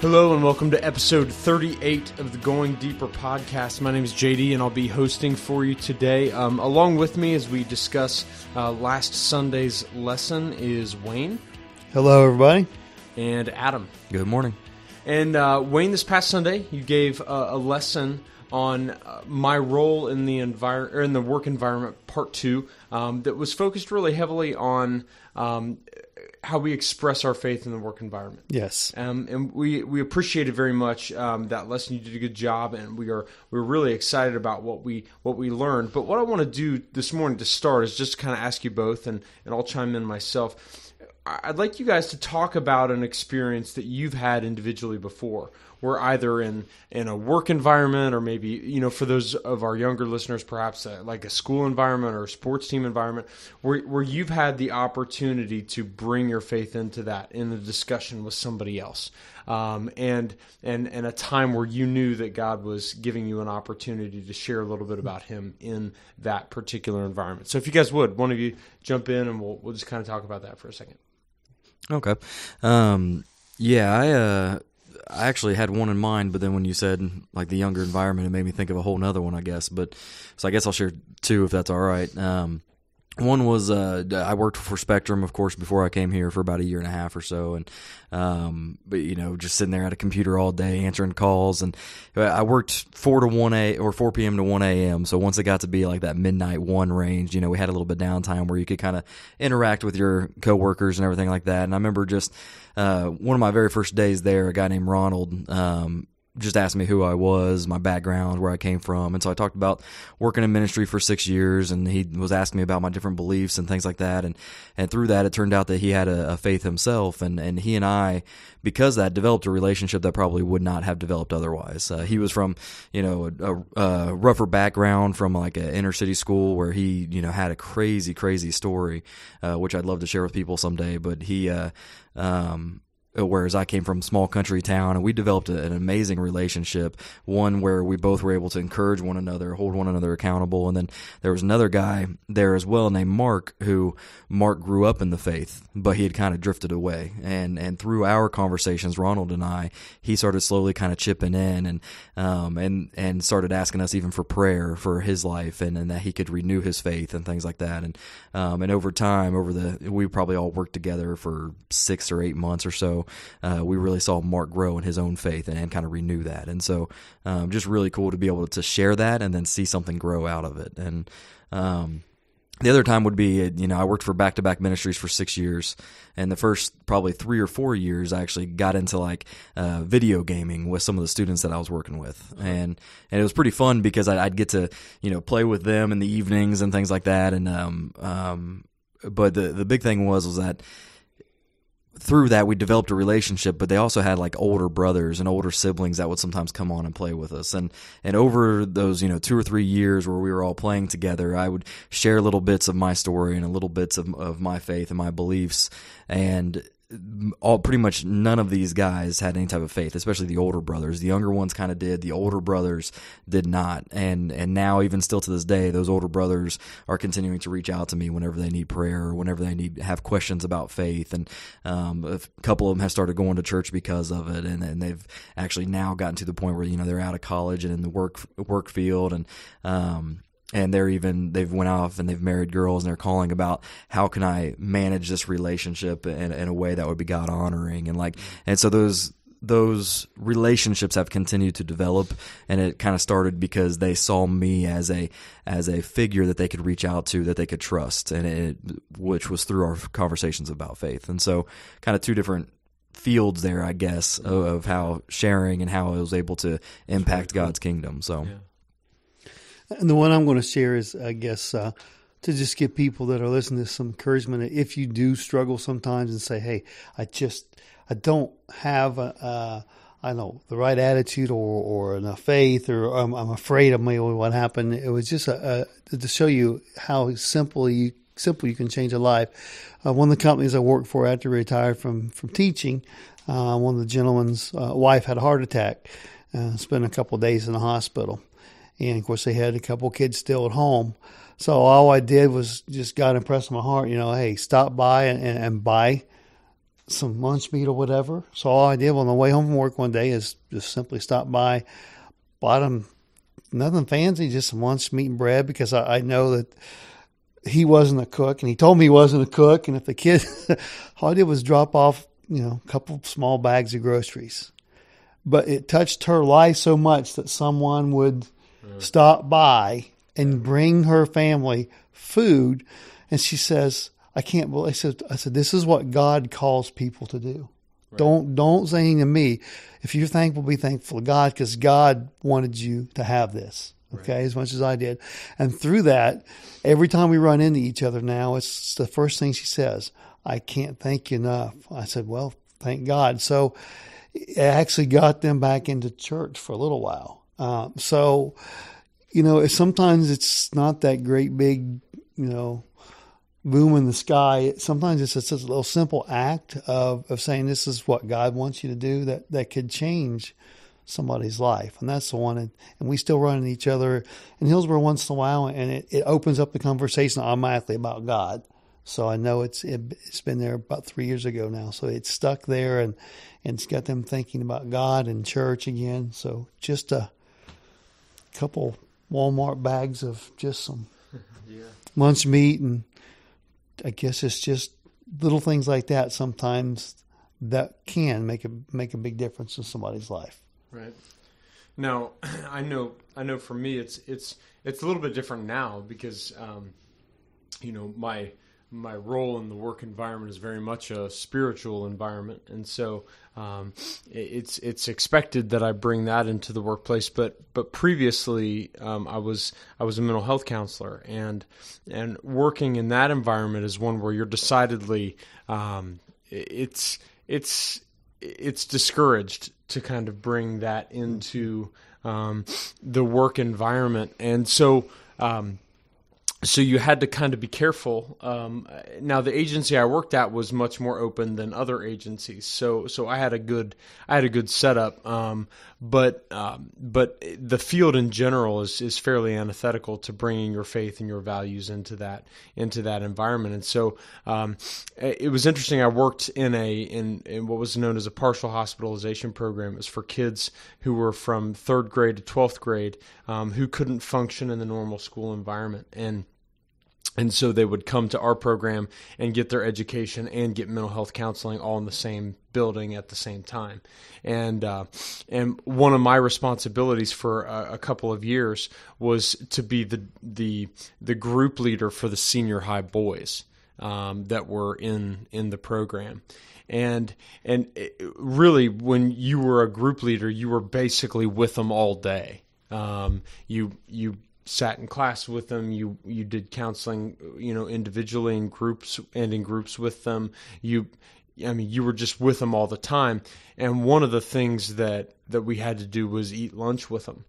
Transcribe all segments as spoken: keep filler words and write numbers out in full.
Hello and welcome to episode thirty-eight of the Going Deeper podcast. My name is J D and I'll be hosting for you today. Um, along with me as we discuss uh, last Sunday's lesson is Wayne. Hello, everybody. And Adam. Good morning. And uh, Wayne, this past Sunday you gave a, a lesson on uh, my role in the envir- or in the work environment, part two, um, that was focused really heavily on um, how we express our faith in the work environment. Yes. Um, and we, we appreciated very much um, that lesson. You did a good job, and we are we're really excited about what we what we learned. But what I want to do this morning to start is just kind of ask you both, and, and I'll chime in myself. I'd like you guys to talk about an experience that you've had individually before. We're either in, in a work environment or maybe, you know, for those of our younger listeners, perhaps a, like a school environment or a sports team environment where, where you've had the opportunity to bring your faith into that in the discussion with somebody else. Um, and, and, and a time where you knew that God was giving you an opportunity to share a little bit about Him in that particular environment. So if you guys would, one of you jump in and we'll, we'll just kind of talk about that for a second. Okay. Um, yeah, I uh, I actually had one in mind, but then when you said like the younger environment, it made me think of a whole nother one, I guess. But so I guess I'll share two if that's all right. Um, one was uh, I worked for Spectrum, of course, before I came here for about a year and a half or so, and um, but you know, just sitting there at a computer all day answering calls, and I worked four to one a or four p.m. to one a.m. So once it got to be like that midnight one range, you know, we had a little bit of downtime where you could kind of interact with your coworkers and everything like that. And I remember just uh, one of my very first days there, a guy named Ronald. Um, just asked me who I was, my background, where I came from. And so I talked about working in ministry for six years, and he was asking me about my different beliefs and things like that. And, and through that, it turned out that he had a, a faith himself, and, and he and I, because of that, developed a relationship that probably would not have developed otherwise. Uh, he was from, you know, a, a rougher background from like an inner city school where he, you know, had a crazy, crazy story, uh, which I'd love to share with people someday. But he, uh, um, whereas I came from a small country town, and we developed a, an amazing relationship, one where we both were able to encourage one another, hold one another accountable. And then there was another guy there as well named Mark, who Mark grew up in the faith, but he had kind of drifted away. And and through our conversations, Ronald and I, he started slowly kind of chipping in and um and and started asking us even for prayer for his life, and, and that he could renew his faith and things like that. And um and over time, over the we probably all worked together for six or eight months or so. Uh, we really saw Mark grow in his own faith and, and kind of renew that. And so um, just really cool to be able to share that and then see something grow out of it. And um, the other time would be, you know, I worked for back-to-back ministries for six years. And the first probably three or four years, I actually got into like uh, video gaming with some of the students that I was working with. And and it was pretty fun because I, I'd get to, you know, play with them in the evenings and things like that. And um, um, but the, the big thing was, was that through that, we developed a relationship, but they also had like older brothers and older siblings that would sometimes come on and play with us. And, and over those, you know, two or three years where we were all playing together, I would share little bits of my story and little bits of, of my faith and my beliefs. And all pretty much none of these guys had any type of faith, especially the older brothers. The younger ones kind of did. The older brothers did not. And and now, even still to this day, those older brothers are continuing to reach out to me whenever they need prayer or whenever they need have questions about faith. And um, a couple of them have started going to church because of it, and, and they've actually now gotten to the point where, you know, they're out of college and in the work work field, and um, And they're even, they've went off and they've married girls, and they're calling about how can I manage this relationship in, in a way that would be God honoring. And like, and so those, those relationships have continued to develop, and it kind of started because they saw me as a, as a figure that they could reach out to, that they could trust, and it, which was through our conversations about faith. And so kind of two different fields there, I guess, of, of how sharing and how I was able to impact cool. God's kingdom. So. Yeah. And the one I'm going to share is, I guess, uh, to just give people that are listening to some encouragement. If you do struggle sometimes and say, hey, I just, I don't have, a, uh, I don't know, the right attitude or, or enough faith, or I'm, I'm afraid of maybe what happened. It was just a, a, to show you how simple you, simple you can change a life. Uh, one of the companies I worked for after I retired from, from teaching, uh, one of the gentleman's uh, wife had a heart attack, uh, spent a couple of days in the hospital. And, of course, they had a couple of kids still at home. So all I did was just God impressed my heart, you know, hey, stop by and, and, and buy some lunch meat or whatever. So all I did on the way home from work one day is just simply stop by, bought him nothing fancy, just some lunch meat and bread, because I, I know that he wasn't a cook, and he told me he wasn't a cook. And if the kid, all I did was drop off, you know, a couple small bags of groceries. But it touched her life so much that someone would mm. stop by and bring her family food. And she says, I can't believe, I said, I said, this is what God calls people to do. Right. Don't, don't say anything to me. If you're thankful, be thankful to God, because God wanted you to have this. Okay, right. As much as I did. And through that, every time we run into each other now, it's the first thing she says, I can't thank you enough. I said, well, thank God. So it actually got them back into church for a little while. Um, so, you know, sometimes it's not that great big, you know, boom in the sky. Sometimes it's just a little simple act of, of saying this is what God wants you to do that, that could change somebody's life. And that's the one. And, and we still run into each other in Hillsborough once in a while, and it, it opens up the conversation automatically about God. So I know it's it, it's been there about three years ago now. So it's stuck there, and, and it's got them thinking about God and church again. So just a couple Walmart bags of just some yeah. lunch meat, and I guess it's just little things like that sometimes that can make a make a big difference in somebody's life. Right. Now, I know I know for me it's it's it's a little bit different now, because um, you know, my my role in the work environment is very much a spiritual environment, and so um, it's it's expected that I bring that into the workplace. But but previously, um, I was I was a mental health counselor, and and working in that environment is one where you're decidedly um, it's it's it's discouraged to kind of bring that into um, the work environment, and so. Um, So you had to kind of be careful. Um, now the agency I worked at was much more open than other agencies, so so I had a good I had a good setup. Um, but um, but the field in general is, is fairly antithetical to bringing your faith and your values into that into that environment. And so um, it was interesting. I worked in a in, in what was known as a partial hospitalization program. It was for kids who were from third grade to twelfth grade um, who couldn't function in the normal school environment, and And so they would come to our program and get their education and get mental health counseling all in the same building at the same time. And uh, and one of my responsibilities for a, a couple of years was to be the the the group leader for the senior high boys um, that were in in the program. And and it, really, when you were a group leader, you were basically with them all day. Um, you you. sat in class with them, you you did counseling, you know, individually in groups and in groups with them. You, I mean, you were just with them all the time. And one of the things that, that we had to do was eat lunch with them.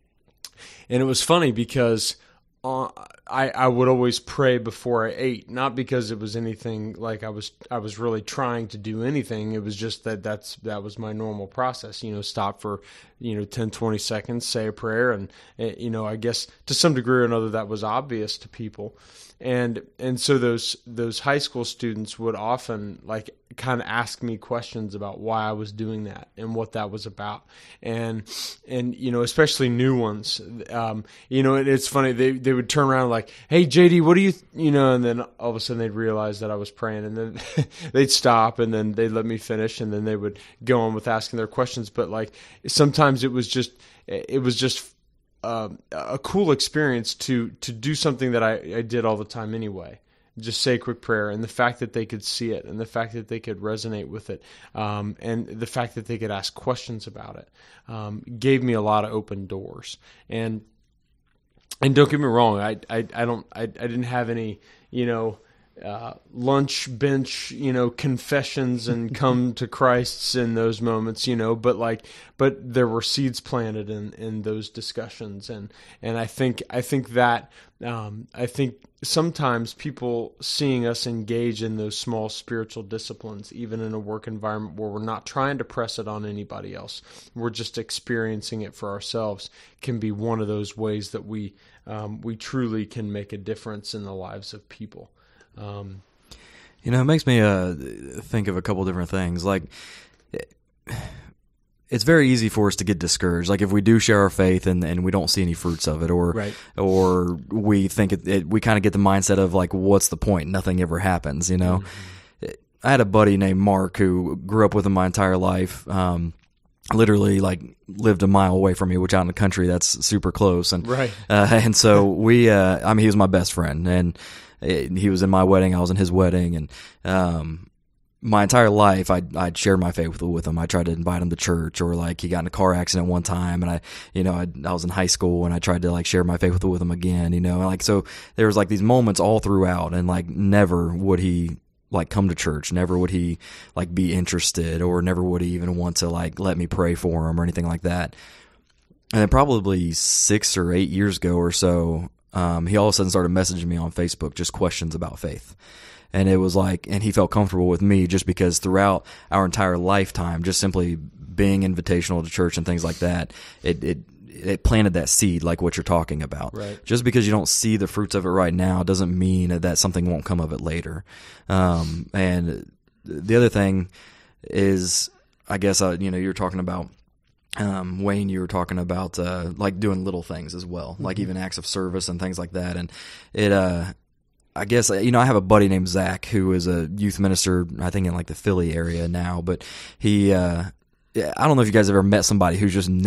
And it was funny because uh, I I would always pray before I ate, not because it was anything like I was I was really trying to do anything. It was just that that's that was my normal process. You know, stop for you know ten, twenty seconds, say a prayer, and you know I guess to some degree or another that was obvious to people. And and so those those high school students would often like kind of ask me questions about why I was doing that and what that was about, and and you know especially new ones. Um, you know it, it's funny, they they would turn around like, hey J D, what do you th-? you know, and then all of a sudden they'd realize that I was praying, and then they'd stop, and then they'd let me finish, and then they would go on with asking their questions. But like sometimes it was just it was just. Uh, a cool experience to to do something that I, I did all the time anyway. Just say a quick prayer, and the fact that they could see it, and the fact that they could resonate with it, um, and the fact that they could ask questions about it, um, gave me a lot of open doors. And and don't get me wrong, I I, I don't I, I didn't have any you know. Uh, lunch bench, you know, confessions and come to Christ's in those moments, you know, but like, but there were seeds planted in, in those discussions. And, and I think, I think that, um, I think sometimes people seeing us engage in those small spiritual disciplines, even in a work environment where we're not trying to press it on anybody else, we're just experiencing it for ourselves, can be one of those ways that we, um, we truly can make a difference in the lives of people. Um, You know, it makes me uh, think of a couple different things. Like, it, it's very easy for us to get discouraged. Like if we do share our faith and, and we don't see any fruits of it, or Right. or we think it, it we kind of get the mindset of like, what's the point? Nothing ever happens, you know. Mm-hmm. I had a buddy named Mark who grew up with him my entire life. Um, literally like lived a mile away from me, which out in the country that's super close. And Right. uh, and so we, uh, I mean, he was my best friend, and it, he was in my wedding, I was in his wedding, and um. My entire life, I'd, I'd share my faith with, with him. I tried to invite him to church, or like he got in a car accident one time, and I, you know, I, I was in high school and I tried to like share my faith with, with him again, you know, and like so there was like these moments all throughout, and like never would he like come to church, never would he like be interested, or never would he even want to like let me pray for him or anything like that. And then probably six or eight years ago or so, um, he all of a sudden started messaging me on Facebook just questions about faith. And it was like, and he felt comfortable with me just because throughout our entire lifetime, just simply being invitational to church and things like that, it, it, it planted that seed, like what you're talking about. Right. Just because you don't see the fruits of it right now doesn't mean that something won't come of it later. Um, and the other thing is, I guess, uh, you know, you're talking about, um, Wayne, you were talking about, uh, like doing little things as well, mm-hmm. like even acts of service and things like that. And it, uh, I guess, you know, I have a buddy named Zach who is a youth minister, I think in like the Philly area now, but he, uh, I don't know if you guys ever met somebody who's just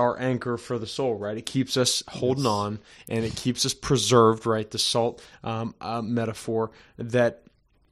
our anchor for the soul, right? It keeps us holding yes. on, and it keeps us preserved, right? The salt um, uh, metaphor, that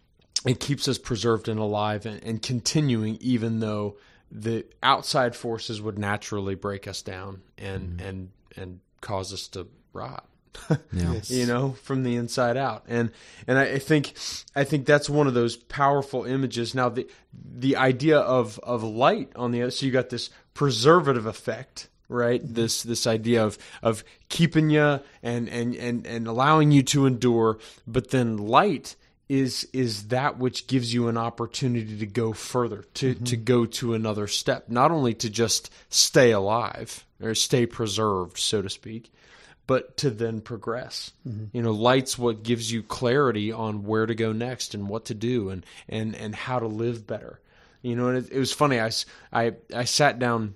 it keeps us preserved and alive and, and continuing, even though the outside forces would naturally break us down and mm-hmm. and and cause us to rot. Yeah. Yes. You know, from the inside out. And and I, I think I think that's one of those powerful images. Now the the idea of, of light on the other, so you got this preservative effect, right? Mm-hmm. This this idea of of keeping you and, and, and, and allowing you to endure, but then light is is that which gives you an opportunity to go further, to, mm-hmm. to go to another step, not only to just stay alive or stay preserved, so to speak, but to then progress. Mm-hmm. You know, light's what gives you clarity on where to go next and what to do and, and, and how to live better. You know, and it, it was funny. I, I, I sat down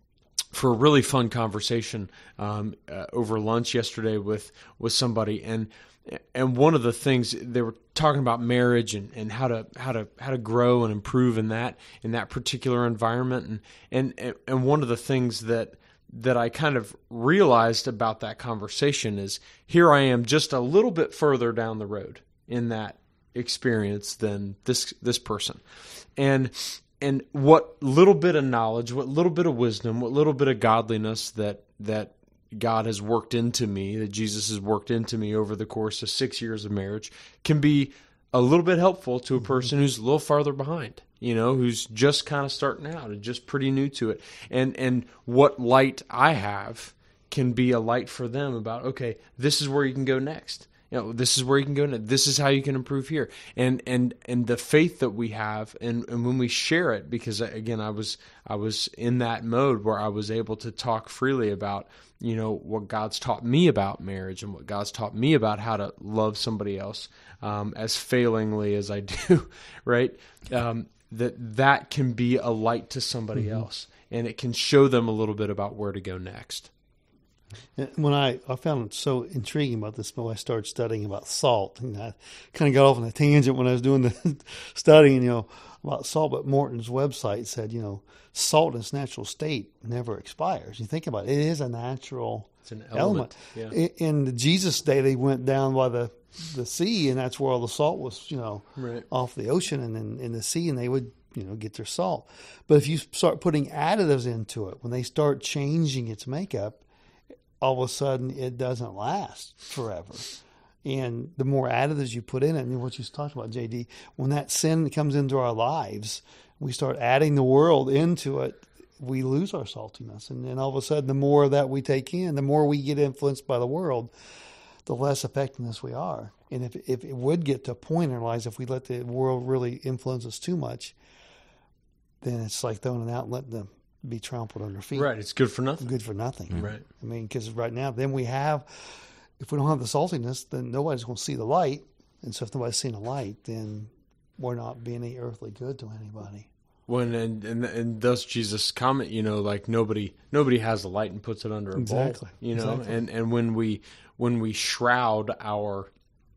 for a really fun conversation um, uh, over lunch yesterday with, with somebody, and and one of the things they were talking about marriage and, and how to how to how to grow and improve in that in that particular environment, and and and one of the things that that I kind of realized about that conversation is, here I am just a little bit further down the road in that experience than this this person. And and what little bit of knowledge, what little bit of wisdom, what little bit of godliness that that God has worked into me, that Jesus has worked into me over the course of six years of marriage, can be a little bit helpful to a person who's a little farther behind, you know, who's just kind of starting out and just pretty new to it. And and what light I have can be a light for them about, okay, this is where you can go next. You know, this is where you can go next. This is how you can improve here. And and and the faith that we have, and, and when we share it, because again, I was I was in that mode where I was able to talk freely about, you know, what God's taught me about marriage and what God's taught me about how to love somebody else um, as failingly as I do, right? Um, that that can be a light to somebody mm-hmm. else, and it can show them a little bit about where to go next. When I, I found it so intriguing about this, when I started studying about salt, and I kind of got off on a tangent when I was doing the studying, you know, about salt. But Morton's website said, you know, salt in its natural state never expires. You think about it; it is a natural it's an element. element. Yeah. In, in the Jesus day, they went down by the the sea, and that's where all the salt was, you know, right. off the ocean and in, in the sea, and they would, you know, get their salt. But if you start putting additives into it, when they start changing its makeup, all of a sudden it doesn't last forever. And the more additives you put in it, and what you talked about, J D, when that sin comes into our lives, we start adding the world into it, we lose our saltiness. And then all of a sudden, the more that we take in, the more we get influenced by the world, the less effectiveness we are. And if if it would get to a point in our lives, if we let the world really influence us too much, then it's like throwing it out and letting them be trampled under feet. Right, it's good for nothing. Good for nothing. Mm-hmm. Right. I mean, because right now, then we have, if we don't have the saltiness, then nobody's going to see the light. And so if nobody's seeing the light, then we're not being any earthly good to anybody. When and, and and thus Jesus' comment, you know, like nobody nobody has the light and puts it under a exactly. bowl, you know, exactly. and and when we when we shroud our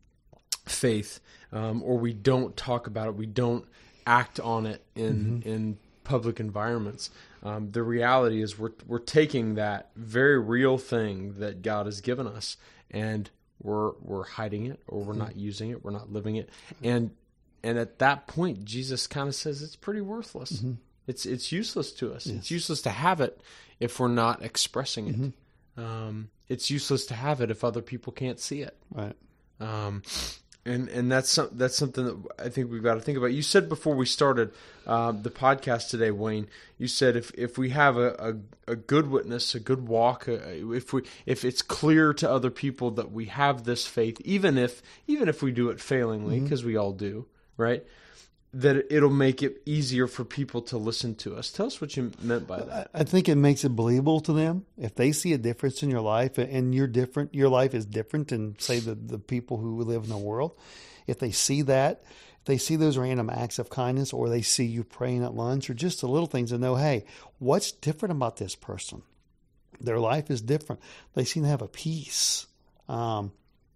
faith, um, or we don't talk about it, we don't act on it in mm-hmm. in public environments. Um, the reality is we're we're taking that very real thing that God has given us, and we're we're hiding it, or we're mm-hmm. not using it, we're not living it, and and at that point, Jesus kind of says it's pretty worthless. Mm-hmm. It's it's useless to us. Yes. It's useless to have it if we're not expressing it. Mm-hmm. Um, it's useless to have it if other people can't see it. Right. Um, And and that's some, that's something that I think we've got to think about. You said before we started uh, the podcast today, Wayne. You said if, if we have a, a, a good witness, a good walk, a, if we if it's clear to other people that we have this faith, even if even if we do it failingly, because mm-hmm. we all do, right? That it'll make it easier for people to listen to us. Tell us what you meant by that. I think it makes it believable to them. If they see a difference in your life and you're different, your life is different than, say, the, the people who live in the world. If they see that, if they see those random acts of kindness, or they see you praying at lunch, or just the little things, and know, hey, what's different about this person? Their life is different. They seem to have a peace, um,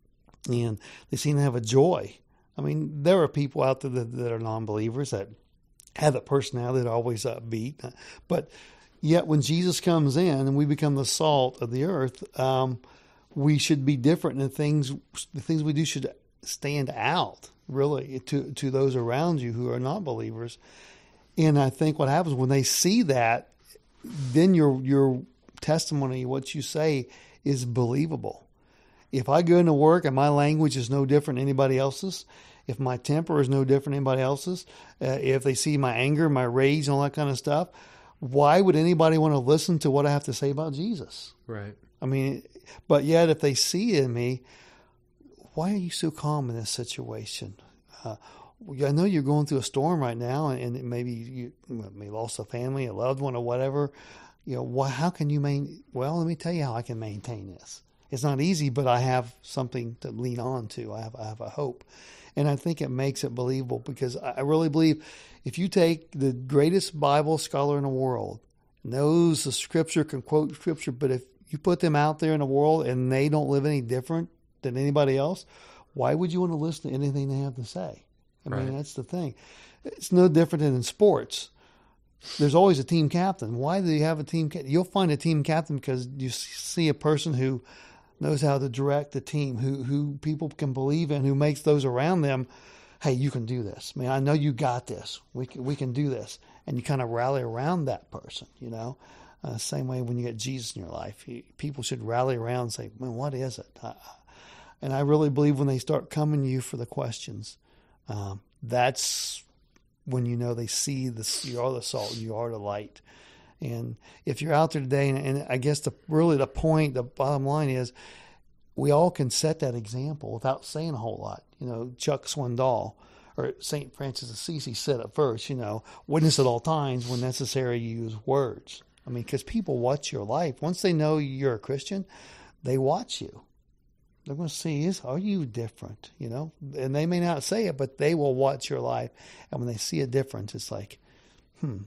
and they seem to have a joy. I mean, there are people out there that, that are non-believers that have a personality that are always upbeat. But Yet when Jesus comes in and we become the salt of the earth, um, we should be different, and the things the things we do should stand out, really, to to those around you who are not believers. And I think what happens when they see that, then your your testimony, what you say, is believable. If I go into work and my language is no different than anybody else's, if my temper is no different than anybody else's, uh, if they see my anger, my rage, and all that kind of stuff, why would anybody want to listen to what I have to say about Jesus? Right. I mean, but yet if they see in me, why are you so calm in this situation? Uh, I know you're going through a storm right now, and maybe you may lost a family, a loved one, or whatever. You know, why, how can you maintain? Well, let me tell you how I can maintain this. It's not easy, but I have something to lean on to. I have, I have a hope. And I think it makes it believable, because I really believe if you take the greatest Bible scholar in the world, knows the scripture, can quote scripture, but if you put them out there in the world and they don't live any different than anybody else, why would you want to listen to anything they have to say? I mean, right. That's the thing. It's no different than in sports. There's always a team captain. Why do you have a team captain? You'll find a team captain because you see a person who knows how to direct the team, who who people can believe in, who makes those around them, hey, you can do this. Man, I know you got this. We can, we can do this. And you kind of rally around that person, you know. Uh, same way when you get Jesus in your life, you, people should rally around and say, man, what is it? I, and I really believe when they start coming to you for the questions, um, that's when you know they see this, you are the salt, you are the light. And if you're out there today, and, and I guess the really the point, the bottom line is, we all can set that example without saying a whole lot. You know, Chuck Swindoll or Saint Francis of Assisi said it first, you know, witness at all times, when necessary, use words. I mean, because people watch your life. Once they know you're a Christian, they watch you. They're going to see, is are you different, you know? And they may not say it, but they will watch your life. And when they see a difference, it's like, hmm,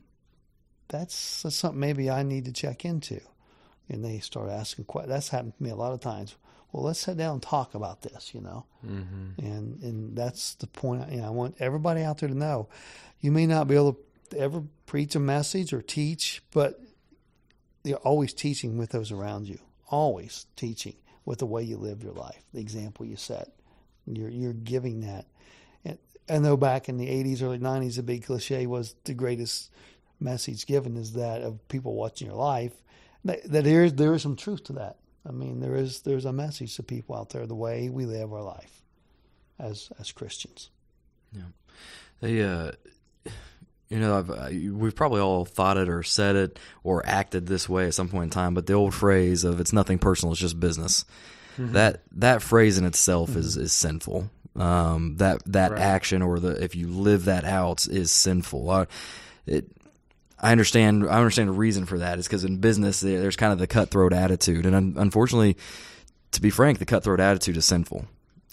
that's, that's something maybe I need to check into. And they start asking questions. That's happened to me a lot of times. Well, let's sit down and talk about this, you know? Mm-hmm. And and that's the point. You know, I want everybody out there to know, you may not be able to ever preach a message or teach, but you're always teaching with those around you. Always teaching with the way you live your life, the example you set. You're you're giving that. And I know back in the eighties, early nineties, the big cliche was the greatest message given is that of people watching your life. That, that there is there is some truth to that. I mean, there is there's a message to people out there, the way we live our life as as Christians. Yeah, they, uh, you know, I've, uh, we've probably all thought it or said it or acted this way at some point in time. But the old phrase of "it's nothing personal, it's just business," mm-hmm. that that phrase in itself mm-hmm. is is sinful. Um, that that right. action, or the if you live that out, is sinful. Uh, it. I understand. I understand the reason for that is because in business there's kind of the cutthroat attitude, and un- unfortunately, to be frank, the cutthroat attitude is sinful.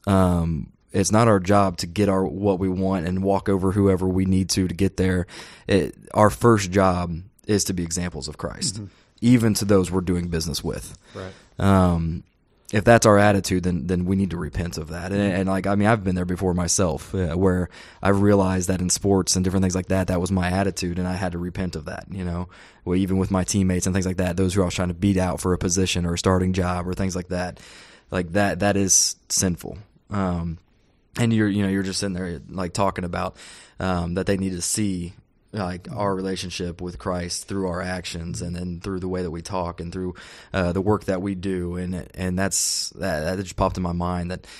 Um, it's not our job to get our what we want and walk over whoever we need to to get there. It, our first job is to be examples of Christ, mm-hmm. even to those we're doing business with. Right. Um, if that's our attitude, then then we need to repent of that. And, and like I mean, I've been there before myself, uh, where I realized that in sports and different things like that, that was my attitude, and I had to repent of that. You know, well, even with my teammates and things like that, those who I was trying to beat out for a position or a starting job or things like that, like that, that is sinful. Um, and you're you know you're just sitting there like talking about um, that they need to see like our relationship with Christ through our actions, and then through the way that we talk, and through uh, the work that we do, and and that's that, that just popped in my mind that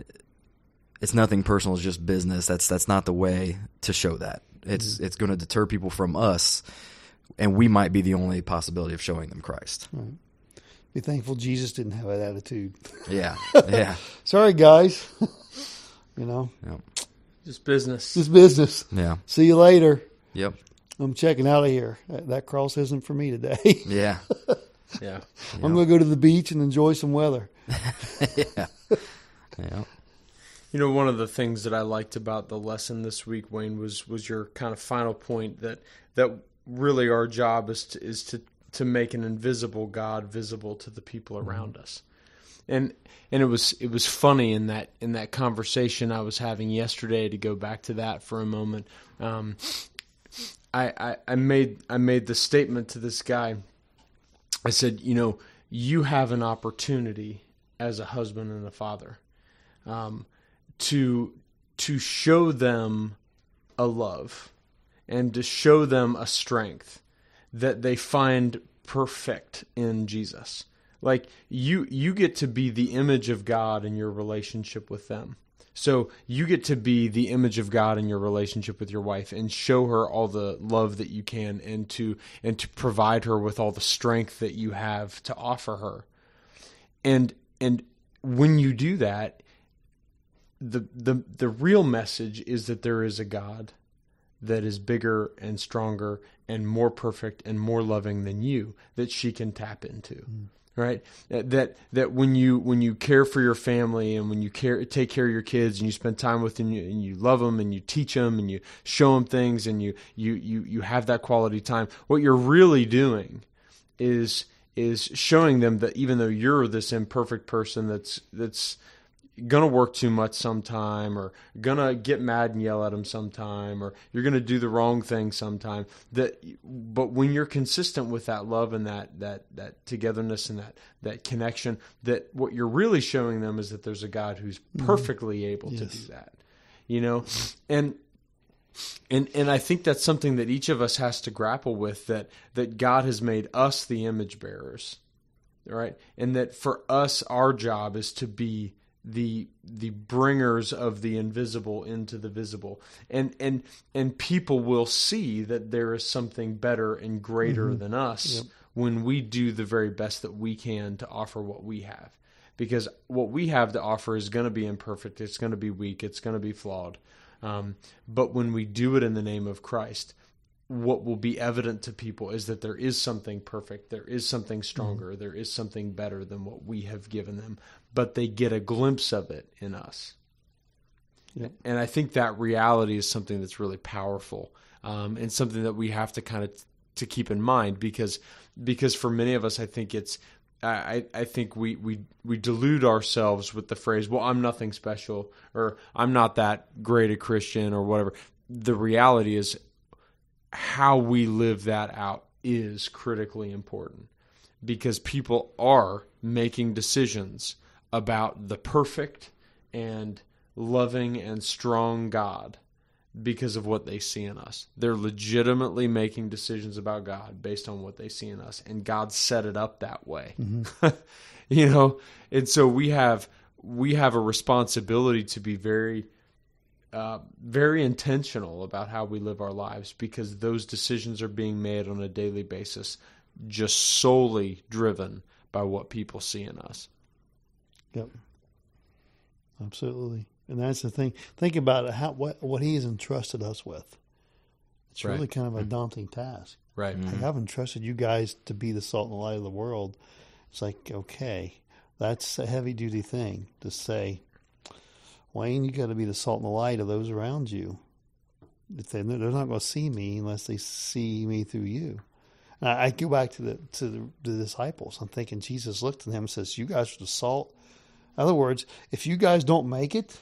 it's nothing personal, it's just business. That's that's not the way to show that. It's mm-hmm. it's going to deter people from us, and we might be the only possibility of showing them Christ. Right. Be thankful Jesus didn't have that attitude. Yeah, yeah. Sorry, guys. you know, yep. Just business. Just business. Yeah. See you later. Yep. I'm checking out of here. That cross isn't for me today. Yeah. Yeah. I'm going to go to the beach and enjoy some weather. yeah. Yeah. You know, one of the things that I liked about the lesson this week, Wayne, was was your kind of final point that that really our job is to, is to, to make an invisible God visible to the people around mm-hmm. us. And and it was it was funny in that in that conversation I was having yesterday, to go back to that for a moment. Um, I, I, I made I made the statement to this guy. I said, you know, you have an opportunity as a husband and a father um, to to show them a love and to show them a strength that they find perfect in Jesus. Like you you get to be the image of God in your relationship with them. So you get to be the image of God in your relationship with your wife and show her all the love that you can and to and to provide her with all the strength that you have to offer her. And and when you do that, the the the real message is that there is a God that is bigger and stronger and more perfect and more loving than you that she can tap into. Mm. Right? That that when you when you care for your family and when you care take care of your kids and you spend time with them and you, and you love them and you teach them and you show them things and you you you you have that quality time, what you're really doing is is showing them that even though you're this imperfect person that's that's gonna work too much sometime, or gonna get mad and yell at them sometime, or you're gonna do the wrong thing sometime, that but when you're consistent with that love and that that that togetherness and that that connection, that what you're really showing them is that there's a God who's perfectly mm-hmm. able yes. to do that, you know. And and and I think that's something that each of us has to grapple with, that that God has made us the image bearers, right? And that for us, our job is to be the the bringers of the invisible into the visible, and and and people will see that there is something better and greater mm-hmm. than us yep. when we do the very best that we can to offer what we have, because what we have to offer is going to be imperfect, it's going to be weak, it's going to be flawed, um, but when we do it in the name of Christ, what will be evident to people is that there is something perfect, there is something stronger, mm-hmm. there is something better than what we have given them, but they get a glimpse of it in us. Yep. And I think that reality is something that's really powerful, um, and something that we have to kind of t- to keep in mind, because because for many of us, I think it's I, I think we, we, we delude ourselves with the phrase, well, I'm nothing special, or I'm not that great a Christian, or whatever. The reality is, how we live that out is critically important, because people are making decisions about the perfect and loving and strong God because of what they see in us. They're legitimately making decisions about God based on what they see in us, and God set it up that way. Mm-hmm. You know, and so we have we have a responsibility to be very Uh, very intentional about how we live our lives, because those decisions are being made on a daily basis, just solely driven by what people see in us. Yep, absolutely. And that's the thing. Think about it, how what what He has entrusted us with. It's really right. kind of a daunting task. Right. Like, mm-hmm. I've entrusted you guys to be the salt and the light of the world. It's like, okay, that's a heavy duty thing to say. Wayne, you got to be the salt and the light of those around you. If they, they're not going to see me unless they see me through you. And I, I go back to the to the, the disciples. I'm thinking Jesus looked at them and says, "You guys are the salt." In other words, if you guys don't make it,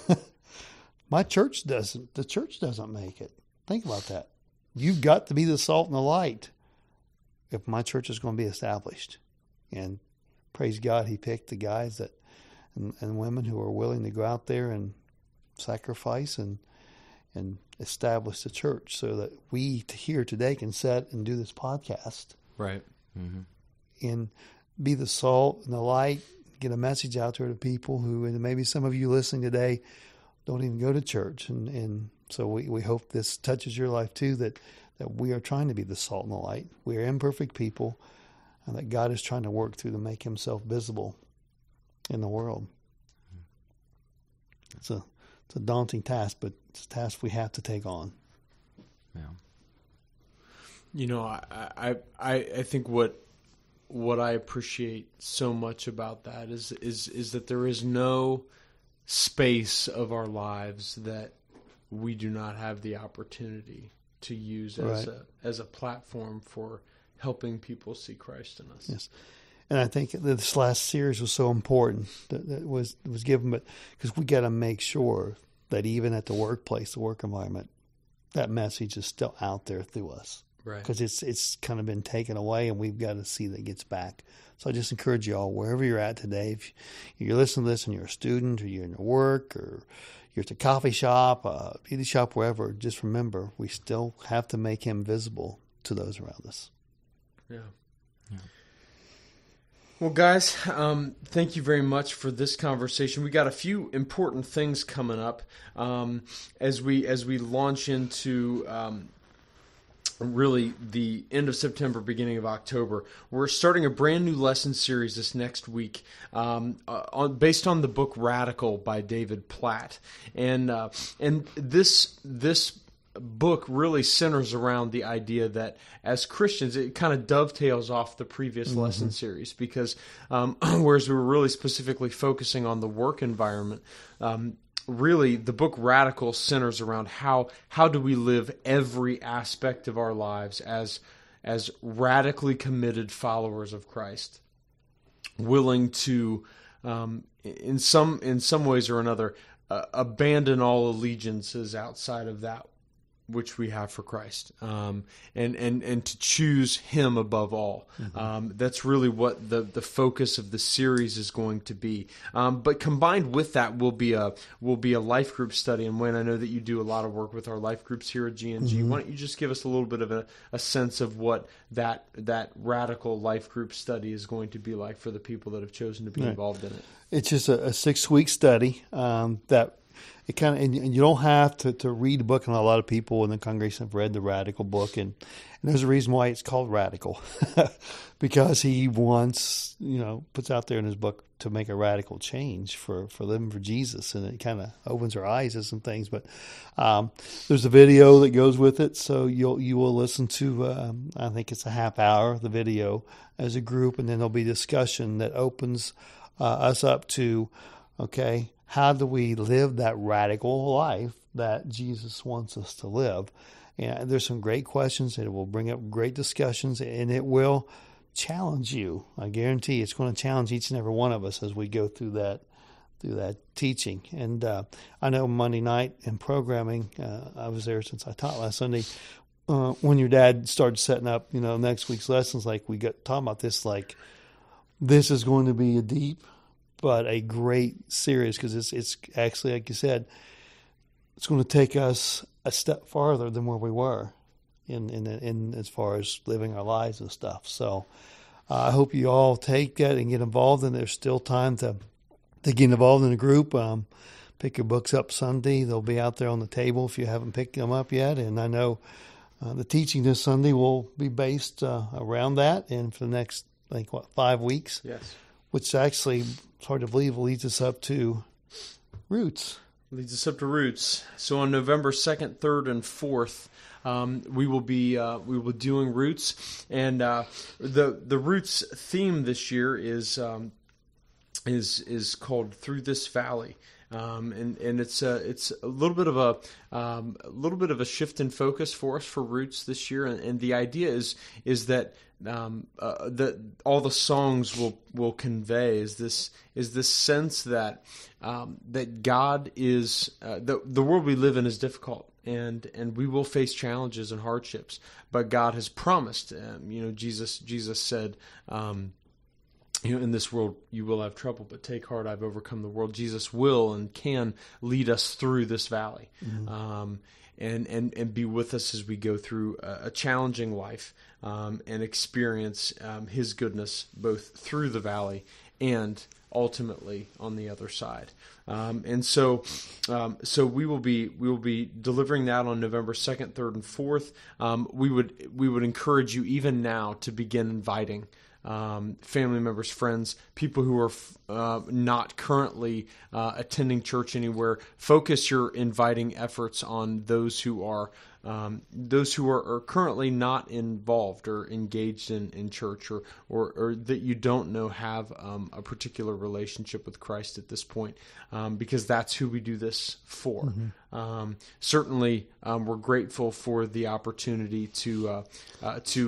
my church doesn't. The church doesn't make it. Think about that. You've got to be the salt and the light if my church is going to be established. And praise God, He picked the guys that. And, and women who are willing to go out there and sacrifice and and establish the church, so that we here today can sit and do this podcast, right, mm-hmm. and be the salt and the light, get a message out there to people who, and maybe some of you listening today don't even go to church, and, and so we, we hope this touches your life too, that, that we are trying to be the salt and the light. We are imperfect people, and that God is trying to work through to make Himself visible in the world. It's a it's a daunting task, but it's a task we have to take on. Yeah. You know, I I I, I think what what I appreciate so much about that is is is that there is no space of our lives that we do not have the opportunity to use as right. a as a platform for helping people see Christ in us. Yes. And I think this last series was so important that, that was was given, but because we got to make sure that even at the workplace, the work environment, that message is still out there through us. Right. Because it's it's kind of been taken away, and we've got to see that it gets back. So I just encourage you all, wherever you're at today, if you're listening to this and you're a student, or you're in your work, or you're at the coffee shop, uh, beauty shop, wherever, just remember, we still have to make him visible to those around us. Yeah. yeah. Well, guys, um, thank you very much for this conversation. We got a few important things coming up um, as we as we launch into um, really the end of September, beginning of October. We're starting a brand new lesson series this next week um, uh, on, based on the book Radical by David Platt, and uh, and this this. book really centers around the idea that as Christians, it kind of dovetails off the previous mm-hmm. lesson series, because um, whereas we were really specifically focusing on the work environment, um, really the book Radical centers around how how do we live every aspect of our lives as as radically committed followers of Christ, willing to um, in some in some ways or another uh, abandon all allegiances outside of that which we have for Christ, um, and, and, and to choose Him above all. Mm-hmm. Um, that's really what the, the focus of the series is going to be. Um, but combined with that will be a will be a life group study. And Wayne, I know that you do a lot of work with our life groups here at G N G. Mm-hmm. Why don't you just give us a little bit of a, a sense of what that that radical life group study is going to be like for the people that have chosen to be right. involved in it? It's just a, a six week study um, that. It kind of, and, and you don't have to, to read the book, and a lot of people in the congregation have read the Radical book, and, and there's a reason why it's called Radical, because he wants, you know, puts out there in his book to make a radical change for, for living for Jesus, and it kind of opens our eyes to some things. But um, there's a video that goes with it, so you'll you will listen to, um, I think it's a half hour, the video as a group, and then there'll be discussion that opens uh, us up to, okay, how do we live that radical life that Jesus wants us to live? And there's some great questions. It will bring up great discussions, and it will challenge you. I guarantee it's going to challenge each and every one of us as we go through that through that teaching. And uh, I know Monday night in programming, uh, I was there since I taught last Sunday. Uh, when your dad started setting up, you know, next week's lessons, like we got talking about this, like this is going to be a deep, but a great series, because it's it's actually, like you said, it's going to take us a step farther than where we were in in, in as far as living our lives and stuff. So uh, I hope you all take that and get involved, and there's still time to, to get involved in a group. Um, pick your books up Sunday. They'll be out there on the table if you haven't picked them up yet. And I know uh, the teaching this Sunday will be based uh, around that, and for the next, I think, what, five weeks? Yes. Which actually, it's hard to believe, leads us up to Roots. Leads us up to Roots. So on November second, third, and fourth, um, we will be uh, we will be doing Roots, and uh, the the Roots theme this year is um, is is called Through This Valley. Um, and, and it's a, it's a little bit of a um, a little bit of a shift in focus for us for Roots this year, and, and the idea is is that um, uh, that all the songs will will convey is this is this sense that um, that God is uh, the the world we live in is difficult, and and we will face challenges and hardships, but God has promised. Um, you know, Jesus Jesus said. Um, You know, in this world you will have trouble, but take heart, I've overcome the world. Jesus will and can lead us through this valley, mm-hmm. um, and, and and be with us as we go through a, a challenging life um, and experience um, His goodness both through the valley and ultimately on the other side. Um, and so, um, so we will be we will be delivering that on November second, third, and fourth. Um, we would we would encourage you even now to begin inviting. Um, family members, friends, people who are uh, not currently uh, attending church anywhere. Focus your inviting efforts on those who are um, those who are, are currently not involved or engaged in, in church, or, or or that you don't know have um, a particular relationship with Christ at this point, um, because that's who we do this for. Mm-hmm. Um, certainly, um, we're grateful for the opportunity to uh, uh, to uh,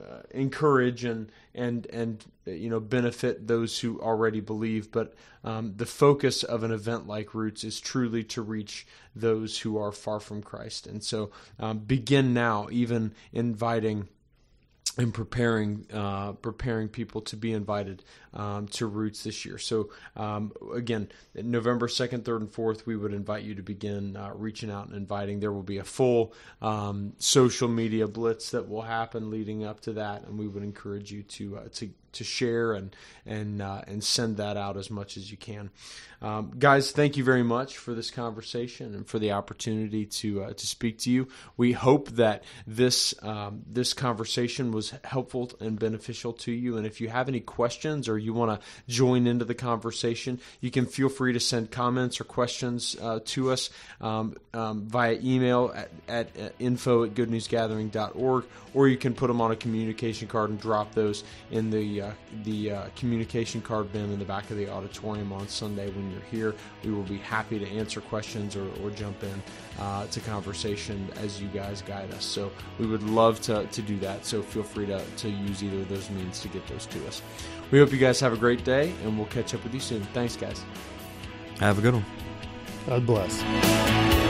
uh, encourage and and and you know benefit those who already believe. But um, the focus of an event like Roots is truly to reach those who are far from Christ. And so um, begin now, even inviting and preparing uh, preparing people to be invited um, to Roots this year. So um, again, November second, third, and fourth, we would invite you to begin uh, reaching out and inviting. There will be a full um, social media blitz that will happen leading up to that, and we would encourage you to uh, to to share and and uh, and send that out as much as you can. Um, guys, thank you very much for this conversation and for the opportunity to uh, to speak to you. We hope that this um, this conversation was helpful and beneficial to you. And if you have any questions or you want to join into the conversation, you can feel free to send comments or questions uh, to us um, um, via email at, at, at info at good news gathering dot org, or you can put them on a communication card and drop those in the uh, the uh, communication card bin in the back of the auditorium on Sunday when you're here. We will be happy to answer questions or, or jump in uh, to conversation as you guys guide us. So we would love to, to do that. So feel free to, to use either of those means to get those to us. We hope you guys have a great day, and we'll catch up with you soon. Thanks, guys. Have a good one. God bless.